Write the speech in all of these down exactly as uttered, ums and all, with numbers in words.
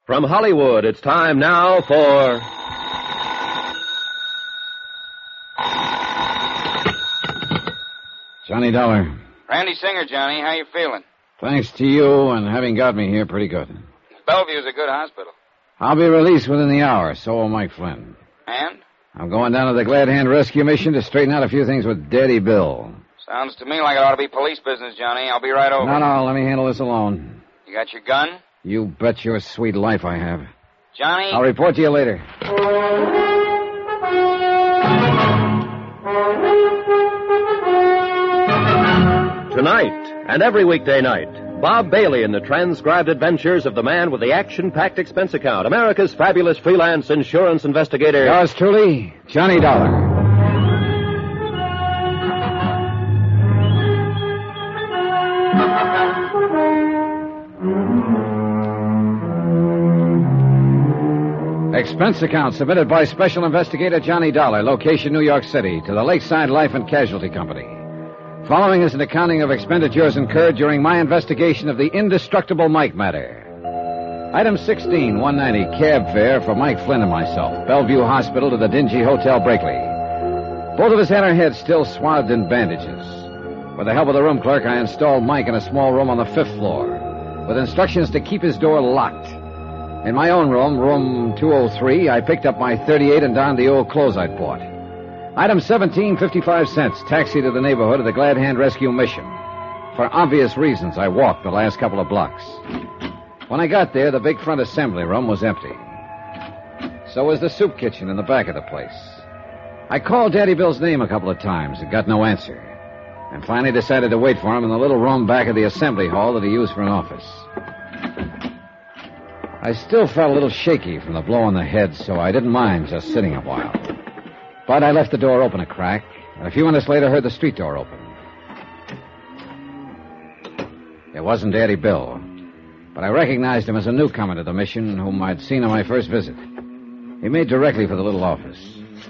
From Hollywood, it's time now for... Johnny Dollar. Randy Singer, Johnny. How you feeling? Thanks to you and having got me here, pretty good. Bellevue's a good hospital. I'll be released within the hour, so will Mike Flynn. And? I'm going down to the Glad Hand Rescue Mission to straighten out a few things with Daddy Bill. Sounds to me like it ought to be police business, Johnny. I'll be right over. No, no, let me handle this alone. You got your gun? You bet your sweet life I have. Johnny? I'll report to you later. Tonight, and every weekday night, Bob Bailey in the transcribed adventures of the man with the action-packed expense account, America's fabulous freelance insurance investigator. Yours truly, Johnny Dollar. Expense account submitted by Special Investigator Johnny Dollar, location New York City, to the Lakeside Life and Casualty Company. Following is an accounting of expenditures incurred during my investigation of the indestructible Mike matter. Item sixteen, one ninety, cab fare for Mike Flynn and myself, Bellevue Hospital to the dingy Hotel Brakely. Both of us had our heads still swathed in bandages. With the help of the room clerk, I installed Mike in a small room on the fifth floor, with instructions to keep his door locked. In my own room, room two oh three, I picked up my thirty-eight and donned the old clothes I'd bought. Item seventeen, fifty-five cents, taxi to the neighborhood of the Glad Hand Rescue Mission. For obvious reasons, I walked the last couple of blocks. When I got there, the big front assembly room was empty. So was the soup kitchen in the back of the place. I called Daddy Bill's name a couple of times and got no answer. And finally decided to wait for him in the little room back of the assembly hall that he used for an office. I still felt a little shaky from the blow on the head, so I didn't mind just sitting a while. But I left the door open a crack, and a few minutes later heard the street door open. It wasn't Daddy Bill, but I recognized him as a newcomer to the mission whom I'd seen on my first visit. He made directly for the little office.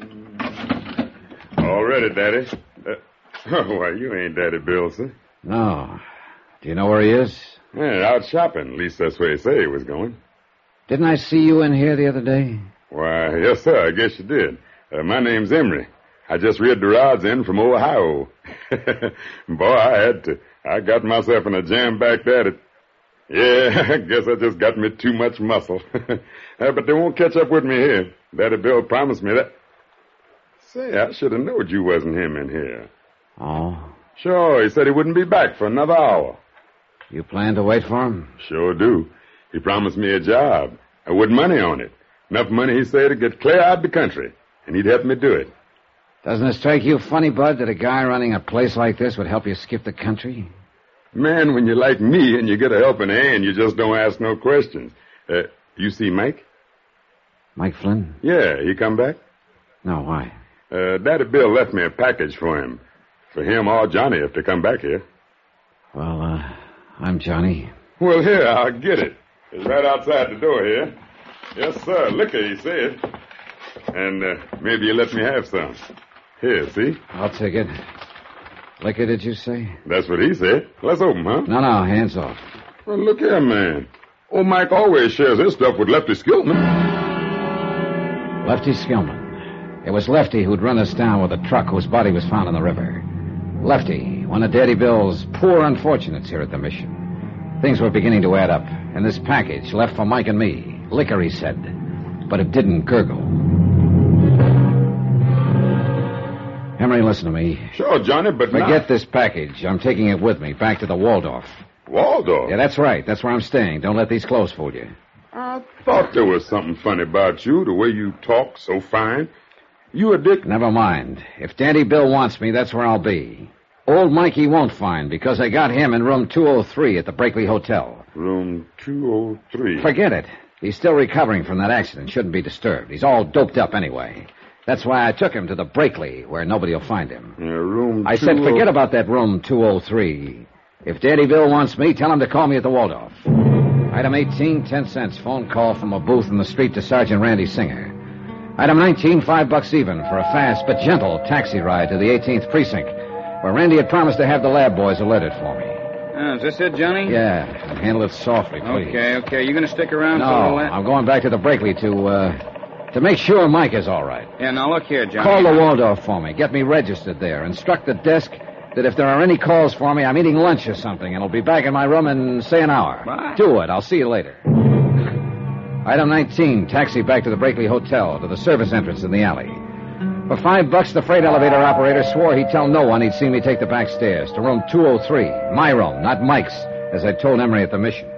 All ready, Daddy. Uh, oh, why, you ain't Daddy Bill, sir. No. Do you know where he is? Yeah, out shopping. At least that's where he said he was going. Didn't I see you in here the other day? Why, yes, sir, I guess you did. Uh, my name's Emery. I just read the rods in from Ohio. Boy, I had to. I got myself in a jam back there that... Yeah, I guess I just got me too much muscle. uh, but they won't catch up with me here. Daddy Bill promised me that... Say, I should have known you wasn't him in here. Oh? Sure, he said he wouldn't be back for another hour. You plan to wait for him? Sure do. He promised me a job, uh, with money on it. Enough money, he said, to get clear out of the country. And he'd help me do it. Doesn't it strike you funny, Bud, that a guy running a place like this would help you skip the country? Man, when you're like me and you get a helping hand, you just don't ask no questions. Uh, you see Mike? Mike Flynn? Yeah, he come back? No, why? Uh, Daddy Bill left me a package for him. For him or Johnny if they come back here. Well, uh, I'm Johnny. Well, here, I'll get it. It's right outside the door here. Yes, sir, liquor, he said. And uh, maybe you let me have some. Here, see? I'll take it. Liquor, did you say? That's what he said. Let's open, huh? No, no, hands off. Well, look here, man. Old Mike always shares his stuff with Lefty Skillman. Lefty Skillman. It was Lefty who'd run us down with a truck whose body was found in the river. Lefty, one of Daddy Bill's poor unfortunates here at the mission. Things were beginning to add up, and this package left for Mike and me. Liquor, he said. But it didn't gurgle. Emery, listen to me. Sure, Johnny, but Forget not... this package. I'm taking it with me, back to the Waldorf. Waldorf? Yeah, that's right. That's where I'm staying. Don't let these clothes fool you. I thought there was something funny about you, the way you talk so fine. You a dick... Never mind. If Daddy Bill wants me, that's where I'll be. Old Mikey won't find, because I got him in room two oh three at the Brakely Hotel. Room two oh three? Forget it. He's still recovering from that accident. Shouldn't be disturbed. He's all doped up anyway. That's why I took him to the Brakely, where nobody will find him. Yeah, room I said forget about that room two oh three. If Daddy Bill wants me, tell him to call me at the Waldorf. Item eighteen, ten cents. Phone call from a booth in the street to Sergeant Randy Singer. Item nineteen, five bucks even for a fast but gentle taxi ride to the eighteenth precinct, where Randy had promised to have the lab boys alerted for me. Oh, is this it, Johnny? Yeah. Handle it softly, please. Okay, okay. You going to stick around No, for all that? I'm going back to the Brakely to, uh, to make sure Mike is all right. Yeah, now look here, Johnny. Call the Waldorf for me. Get me registered there. Instruct the desk that if there are any calls for me, I'm eating lunch or something, and I'll be back in my room in, say, an hour. What? Do it. I'll see you later. Item nineteen, taxi back to the Brakely Hotel, to the service entrance in the alley. For five bucks, the freight elevator operator swore he'd tell no one he'd seen me take the back stairs to room two oh three. My room, not Mike's, as I told Emery at the mission.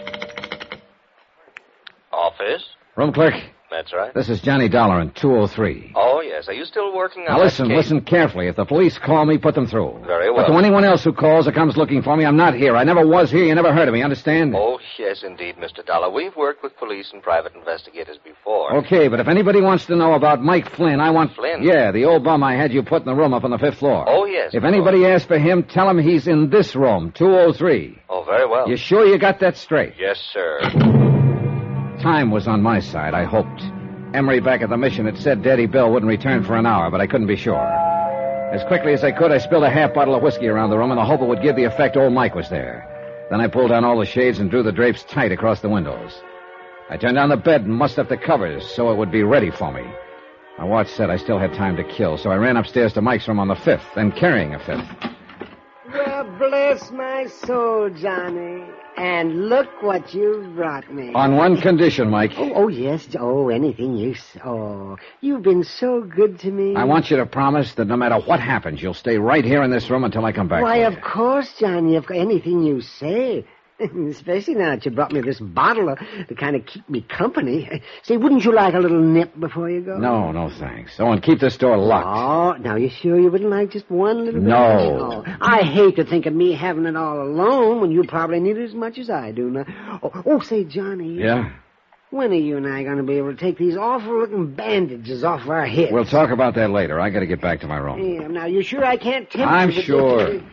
Office? Room clerk, That's right. this is Johnny Dollar in two oh three. Oh, yes. Are you still working on Now that listen, case? listen carefully. If the police call me, put them through. Very well. But to anyone else who calls or comes looking for me, I'm not here. I never was here. You never heard of me, understand? Oh, yes, indeed, Mister Dollar. We've worked with police and private investigators before. Okay, but if anybody wants to know about Mike Flynn, I want... Flynn? Yeah, the old bum I had you put in the room up on the fifth floor. Oh, yes. If of anybody course. asks for him, tell him he's in this room, two oh three. Oh, very well. You sure you got that straight? Yes, sir. Time was on my side, I hoped. Emery back at the mission had said Daddy Bill wouldn't return for an hour, but I couldn't be sure. As quickly as I could, I spilled a half bottle of whiskey around the room in the hope it would give the effect old Mike was there. Then I pulled down all the shades and drew the drapes tight across the windows. I turned down the bed and mussed up the covers so it would be ready for me. My watch said I still had time to kill, so I ran upstairs to Mike's room on the fifth, then carrying a fifth. Well, bless my soul, Johnny. And look what you've brought me. On one condition, Mike. Oh, oh, yes. Oh, anything you... s- Oh, you've been so good to me. I want you to promise that no matter what happens, you'll stay right here in this room until I come back. Why, for of you. course, Johnny. Of anything you say. Especially now that you brought me this bottle uh, to kind of keep me company. Say, wouldn't you like a little nip before you go? No, no thanks. Oh, and keep this door locked. Oh, now you sure you wouldn't like just one little bit? No. Oh, I hate to think of me having it all alone when you probably need it as much as I do now. Oh, oh say, Johnny. Yeah? When are you and I going to be able to take these awful-looking bandages off our heads? We'll talk about that later. I got to get back to my room. Yeah, now, you sure I can't tempt I'm you? with sure. this-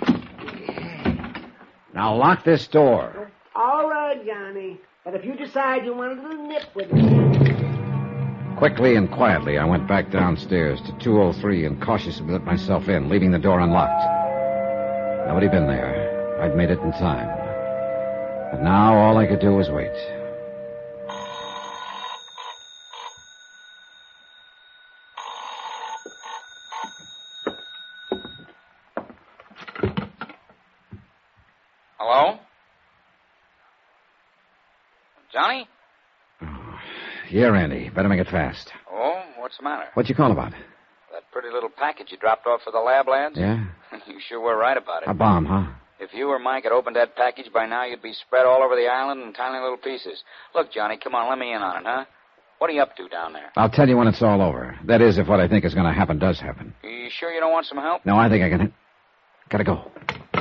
Now lock this door. All right, Johnny. But if you decide you want a little nip with me... Quickly and quietly, I went back downstairs to two oh three and cautiously let myself in, leaving the door unlocked. Nobody been there. I'd made it in time. But now all I could do was wait. Hello? Johnny? Yeah, Randy. Better make it fast. Oh, what's the matter? What you call about? That pretty little package you dropped off for the lab lads? Yeah? You sure were right about it. A bomb, huh? If you or Mike had opened that package by now, you'd be spread all over the island in tiny little pieces. Look, Johnny, come on, let me in on it, huh? What are you up to down there? I'll tell you when it's all over. That is, if what I think is going to happen does happen. You sure you don't want some help? No, I think I can... Gotta go.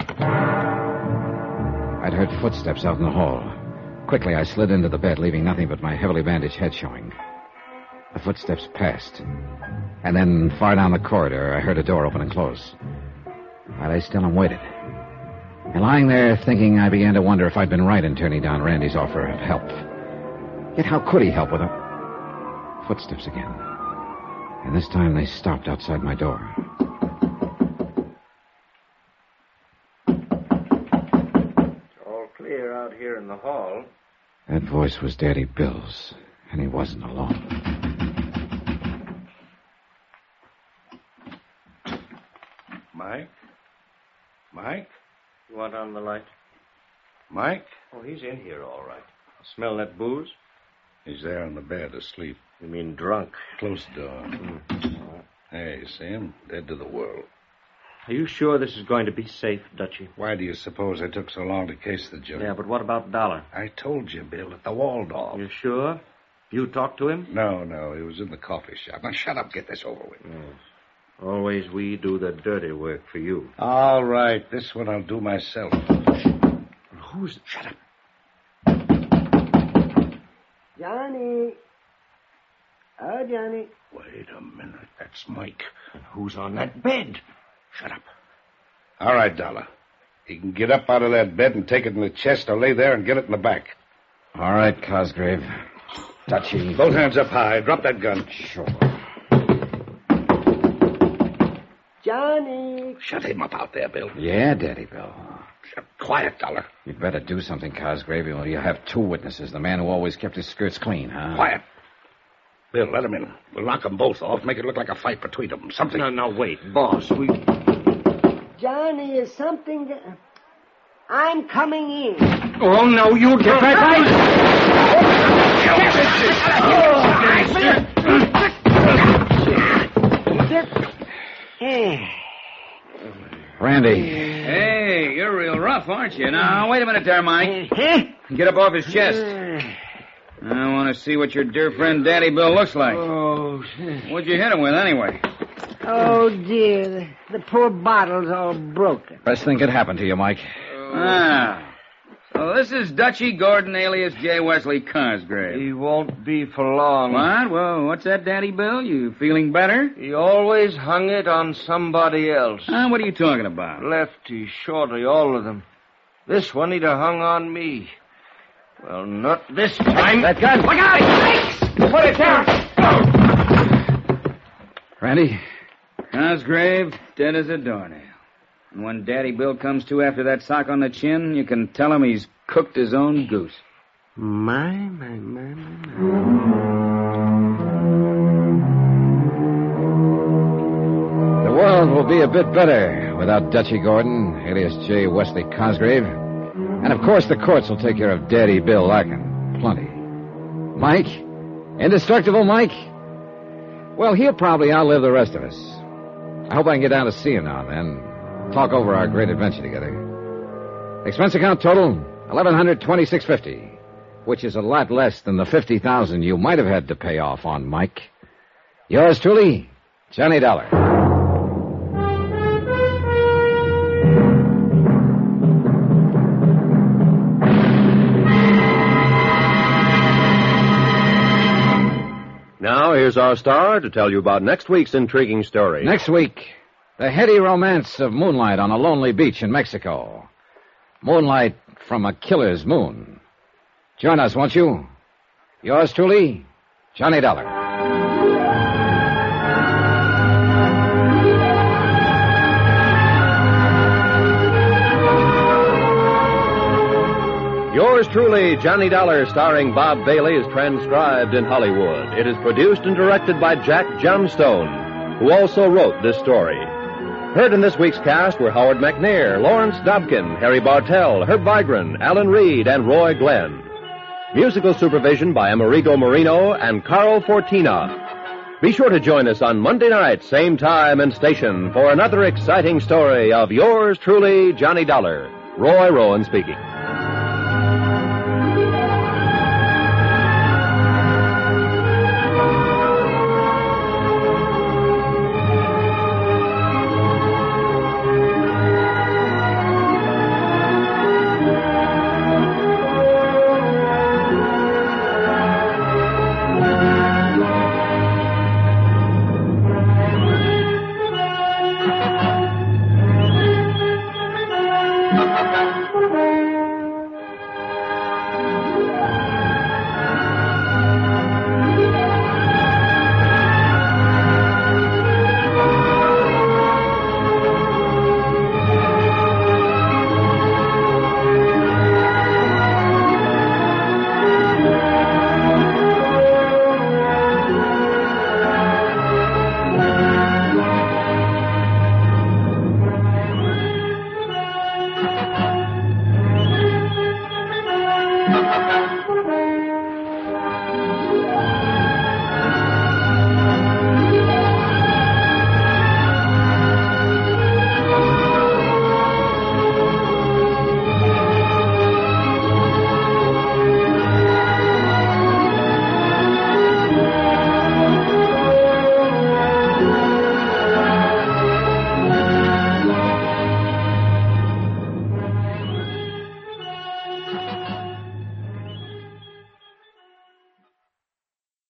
I'd heard footsteps out in the hall. Quickly, I slid into the bed, leaving nothing but my heavily bandaged head showing. The footsteps passed. And then, far down the corridor, I heard a door open and close. I lay still and waited. And lying there thinking, I began to wonder if I'd been right in turning down Randy's offer of help. Yet how could he help without... Footsteps again. And this time they stopped outside my door. All clear out here in the hall. That voice was Daddy Bill's, and he wasn't alone. Mike? Mike? You want on the light? Mike? Oh, he's in here, all right. Smell that booze? He's there on the bed, asleep. You mean drunk? Close the door. Mm. Hey, see him? Dead to the world. Are you sure this is going to be safe, Dutchy? Why do you suppose I took so long to case the joint? Yeah, but what about Dollar? I told you, Bill, at the Waldorf. You sure? You talked to him? No, no, he was in the coffee shop. Now, shut up, get this over with. Yes. Always we do the dirty work for you. All right, this one I'll do myself. Who's... Shut up. Johnny. Oh, Johnny. Wait a minute, that's Mike. Who's on that bed? Shut up. All right, Dollar. He can get up out of that bed and take it in the chest or lay there and get it in the back. All right, Cosgrave. Touchy. Both hands up high. Drop that gun. Sure. Johnny. Shut him up out there, Bill. Yeah, Daddy Bill. Shut, go Quiet, Dollar. You'd better do something, Cosgrave, or you have two witnesses. The man who always kept his skirts clean, huh? Quiet. Bill, let him in. We'll knock them both off, make it look like a fight between them. Something. No, no, wait, boss. We. Johnny, is something... That... I'm coming in. Oh, no, you get back Randy. Hey, you're real rough, aren't you? Now, wait a minute there, Mike. Get up off his chest. I want to see what your dear friend Daddy Bill looks like. Oh, What'd you hit him with, anyway? oh dear. The, the poor bottle's all broken. Best thing could happen to you, Mike. Ah. So this is Dutchy Gordon, alias J. Wesley Cosgrave. He won't be for long. What? Well, what's that, Daddy Bill? You feeling better? He always hung it on somebody else. Ah, what are you talking about? Lefty, shorty, all of them. This one he'd have hung on me. Well, not this time. That gun! Look out! Put it down! Randy? Cosgrave, dead as a doornail. And when Daddy Bill comes to after that sock on the chin, you can tell him he's cooked his own goose. My, my, my, my, my. The world will be a bit better without Dutchy Gordon, alias J. Wesley Cosgrave. And, of course, the courts will take care of Daddy Bill Larkin. Plenty. Mike? Indestructible Mike? Well, he'll probably outlive the rest of us. I hope I can get down to see him now and then. Talk over our great adventure together. Expense account total, eleven twenty-six fifty, which is a lot less than the fifty thousand you might have had to pay off on Mike. Yours truly, Johnny Dollar. Now, here's our star to tell you about next week's intriguing story. Next week, the heady romance of moonlight on a lonely beach in Mexico. Moonlight from a killer's moon. Join us, won't you? Yours truly, Johnny Dollar. Yours truly, Johnny Dollar, starring Bob Bailey, is transcribed in Hollywood. It is produced and directed by Jack Johnstone, who also wrote this story. Heard in this week's cast were Howard McNair, Lawrence Dobkin, Harry Bartell, Herb Vigran, Alan Reed, and Roy Glenn. Musical supervision by Amerigo Marino and Carl Fortina. Be sure to join us on Monday night, same time and station, for another exciting story of yours truly, Johnny Dollar. Roy Rowan speaking.